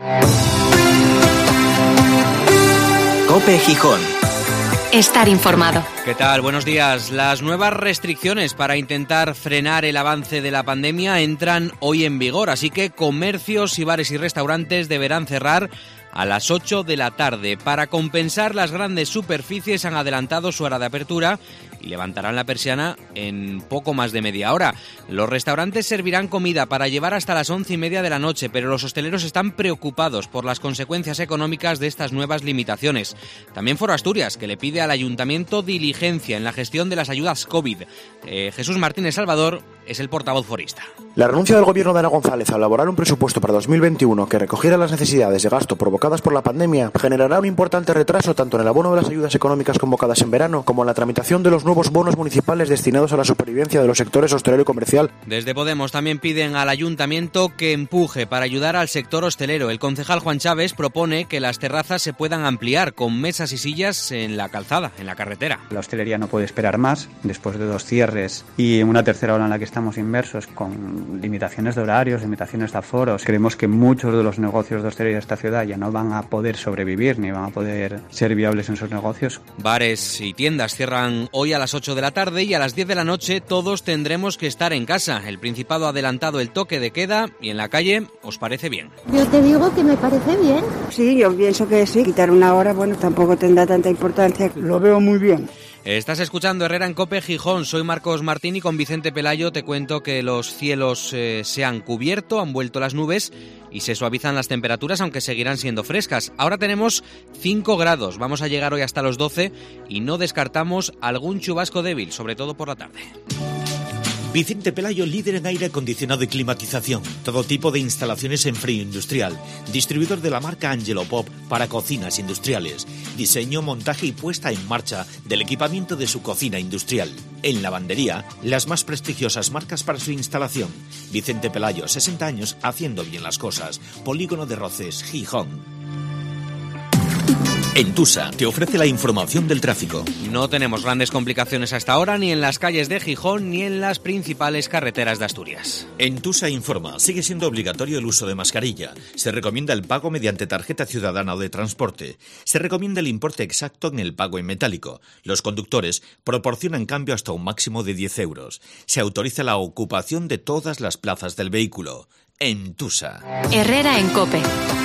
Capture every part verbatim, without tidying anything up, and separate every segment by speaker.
Speaker 1: COPE Gijón.
Speaker 2: Estar informado.
Speaker 3: ¿Qué tal? Buenos días. Las nuevas restricciones para intentar frenar el avance de la pandemia entran hoy en vigor, así que comercios y bares y restaurantes deberán cerrar a las ocho de la tarde. Para compensar, las grandes superficies han adelantado su hora de apertura y levantarán la persiana en poco más de media hora. Los restaurantes servirán comida para llevar hasta las once y media de la noche, pero los hosteleros están preocupados por las consecuencias económicas de estas nuevas limitaciones. También Foro Asturias, que le pide al ayuntamiento diligencia en la gestión de las ayudas COVID. Eh, Jesús Martínez Salvador es el portavoz forista.
Speaker 4: La renuncia del gobierno de Ana González a elaborar un presupuesto para dos mil veintiuno que recogiera las necesidades de gasto provocadas por la pandemia generará un importante retraso tanto en el abono de las ayudas económicas convocadas en verano como en la tramitación de los nuevos bonos municipales destinados a la supervivencia de los sectores hostelero y comercial.
Speaker 3: Desde Podemos también piden al ayuntamiento que empuje para ayudar al sector hostelero. El concejal Juan Chávez propone que las terrazas se puedan ampliar con mesas y sillas en la calzada, en la carretera.
Speaker 5: La hostelería no puede esperar más después de dos cierres y una tercera ola en la que estamos inmersos con limitaciones de horarios, limitaciones de aforos. Creemos que muchos de los negocios de hostelería de esta ciudad ya no van a poder sobrevivir ni van a poder ser viables en sus negocios.
Speaker 3: Bares y tiendas cierran hoy a las ocho de la tarde y a las diez de la noche todos tendremos que estar en casa. El Principado ha adelantado el toque de queda y en la calle, ¿os parece bien?
Speaker 6: Yo te digo que me parece bien.
Speaker 7: Sí, yo pienso que sí. Quitar una hora, bueno, tampoco tendrá tanta importancia.
Speaker 8: Lo veo muy bien.
Speaker 3: Estás escuchando Herrera en COPE Gijón. Soy Marcos Martín y con Vicente Pelayo te cuento que los cielos eh, se han cubierto, han vuelto las nubes y se suavizan las temperaturas, aunque seguirán siendo frescas. Ahora tenemos cinco grados, vamos a llegar hoy hasta los doce y no descartamos algún chubasco débil, sobre todo por la tarde.
Speaker 9: Vicente Pelayo, líder en aire acondicionado y climatización, todo tipo de instalaciones en frío industrial, distribuidor de la marca Angelo Pop para cocinas industriales, diseño, montaje y puesta en marcha del equipamiento de su cocina industrial. En lavandería, las más prestigiosas marcas para su instalación. Vicente Pelayo, sesenta años haciendo bien las cosas. Polígono de Roces, Gijón. Entusa te ofrece la información del tráfico.
Speaker 3: No tenemos grandes complicaciones hasta ahora ni en las calles de Gijón ni en las principales carreteras de Asturias.
Speaker 9: Entusa informa, sigue siendo obligatorio el uso de mascarilla. Se recomienda el pago mediante tarjeta ciudadana o de transporte. Se recomienda el importe exacto en el pago en metálico. Los conductores proporcionan cambio hasta un máximo de diez euros. Se autoriza la ocupación de todas las plazas del vehículo. Entusa.
Speaker 2: Herrera en COPE.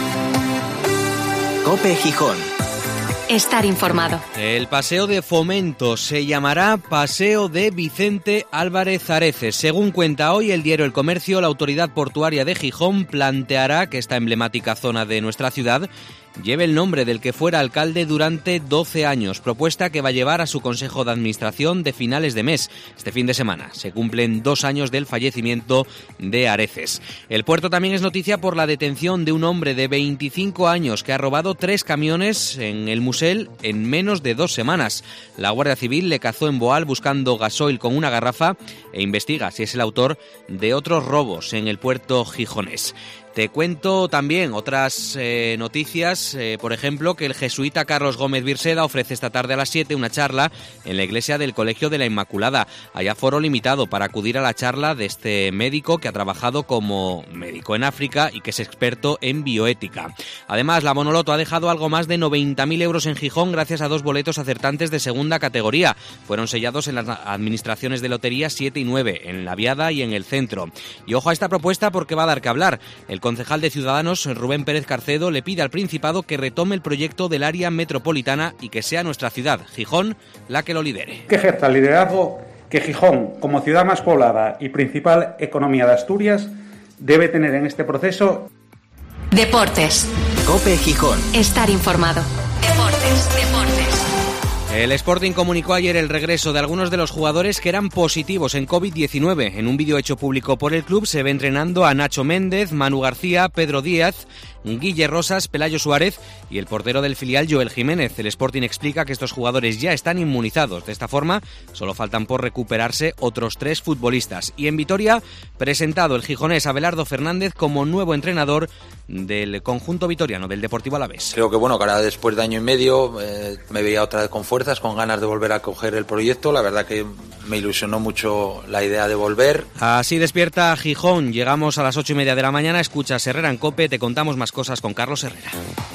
Speaker 1: COPE Gijón.
Speaker 2: Estar informado.
Speaker 3: El paseo de Fomento se llamará Paseo de Vicente Álvarez Areces. Según cuenta hoy el diario El Comercio, la Autoridad Portuaria de Gijón planteará que esta emblemática zona de nuestra ciudad lleve el nombre del que fuera alcalde durante doce años, propuesta que va a llevar a su Consejo de Administración de finales de mes. Este fin de semana se cumplen dos años del fallecimiento de Areces. El puerto también es noticia por la detención de un hombre de veinticinco años que ha robado tres camiones en el Musel en menos de dos semanas. La Guardia Civil le cazó en Boal buscando gasoil con una garrafa e investiga si es el autor de otros robos en el puerto gijonés. Te cuento también otras eh, noticias, eh, por ejemplo, que el jesuita Carlos Gómez Virseda ofrece esta tarde a las siete una charla en la iglesia del Colegio de la Inmaculada. Hay aforo limitado para acudir a la charla de este médico que ha trabajado como médico en África y que es experto en bioética. Además, la Monoloto ha dejado algo más de noventa mil euros en Gijón gracias a dos boletos acertantes de segunda categoría. Fueron sellados en las administraciones de lotería siete y nueve, en La Viada y en el Centro. Y ojo a esta propuesta porque va a dar que hablar. El concejal de Ciudadanos, Rubén Pérez Carcedo, le pide al Principado que retome el proyecto del área metropolitana y que sea nuestra ciudad, Gijón, la que lo lidere.
Speaker 10: Que ejerza el liderazgo que Gijón, como ciudad más poblada y principal economía de Asturias, debe tener en este proceso.
Speaker 2: Deportes.
Speaker 1: COPE Gijón.
Speaker 2: Estar informado. Deportes, deportes.
Speaker 3: El Sporting comunicó ayer el regreso de algunos de los jugadores que eran positivos en covid diecinueve. En un vídeo hecho público por el club se ve entrenando a Nacho Méndez, Manu García, Pedro Díaz, Guille Rosas, Pelayo Suárez y el portero del filial Joel Jiménez. El Sporting explica que estos jugadores ya están inmunizados. De esta forma, solo faltan por recuperarse otros tres futbolistas. Y en Vitoria, presentado el gijonés Abelardo Fernández como nuevo entrenador del conjunto vitoriano, del Deportivo Alavés.
Speaker 8: Creo que bueno, que ahora después de año y medio eh, me veía otra vez con fuerzas, con ganas de volver a coger el proyecto. La verdad que me ilusionó mucho la idea de volver.
Speaker 3: Así despierta Gijón. Llegamos a las ocho y media de la mañana. Escuchas Herrera en COPE. Te contamos más cosas con Carlos Herrera.